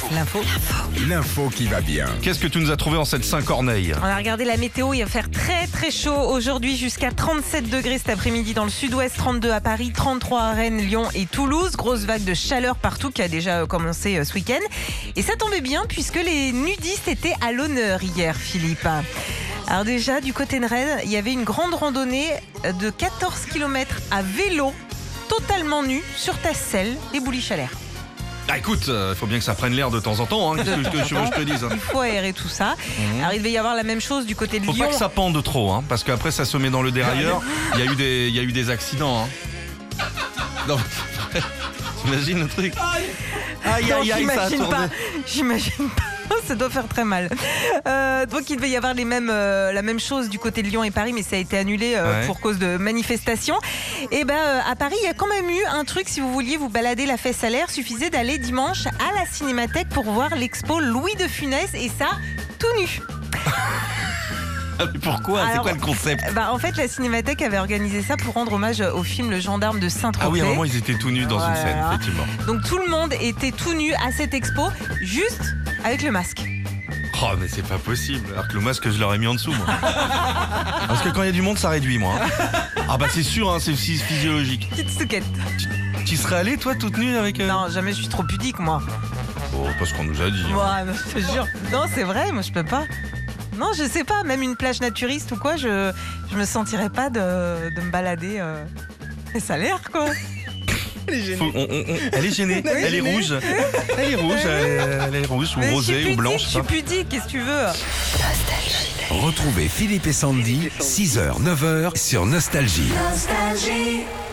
L'info qui va bien. Qu'est-ce que tu nous as trouvé en cette Saint-Corneille? On a regardé la météo, il va faire très très chaud aujourd'hui, jusqu'à 37 degrés cet après-midi dans le sud-ouest, 32 à Paris, 33 à Rennes, Lyon et Toulouse. Grosse vague de chaleur partout qui a déjà commencé ce week-end. Et ça tombait bien puisque les nudistes étaient à l'honneur hier, Philippe. Alors déjà, du côté de Rennes, il y avait une grande randonnée de 14 km à vélo, totalement nu, sur Tassel, les Bouliches à l'air. Ah écoute, il faut bien que ça prenne l'air de temps en temps, hein. Qu'est-ce que tu veux que je te dise, hein. Il faut aérer tout ça. Alors il devait y avoir la même chose du côté de Faut Lyon. pas que ça pende trop, hein, parce qu'après ça se met dans le dérailleur. Il y a eu des accidents, hein. Non, t'imagines le truc? Aïe Non, aïe aïe, ça a j'imagine tourné. pas. J'imagine pas. Ça doit faire très mal. Donc il devait y avoir la même chose du côté de Lyon et Paris, mais ça a été annulé Ouais. pour cause de manifestations. Et à Paris, il y a quand même eu un truc. Si vous vouliez vous balader la fesse à l'air, suffisait d'aller dimanche à la Cinémathèque pour voir l'expo Louis de Funès, et ça, tout nu. Ah, mais pourquoi? C'est Alors, quoi le concept? En fait, la Cinémathèque avait organisé ça pour rendre hommage au film Le Gendarme de Saint-Tropez. Ah oui, à un moment ils étaient tout nus dans une scène, Voilà. effectivement. Donc tout le monde était tout nu à cette expo, juste avec le masque. Oh mais c'est pas possible, alors que le masque je l'aurais mis en dessous moi. Parce que quand il y a du monde ça réduit moi, hein. Ah bah c'est sûr, hein, c'est aussi physiologique. Petite souquette. Tu serais allé toi toute nue avec... Non, jamais, je suis trop pudique, moi. Oh, pas ce qu'on nous a dit, hein. Moi, je te jure. Non, c'est vrai, moi je peux pas. Non, je sais pas, même une plage naturiste ou quoi, je me sentirais pas de me balader. Ça a l'air, quoi. Elle est gênée, elle est rouge. Elle est rouge, elle est rouge ou Mais rosée ou blanche. Je suis pudique, qu'est-ce que tu veux? Retrouvez Philippe et Sandy, 6h, 9h sur Nostalgie. Nostalgie.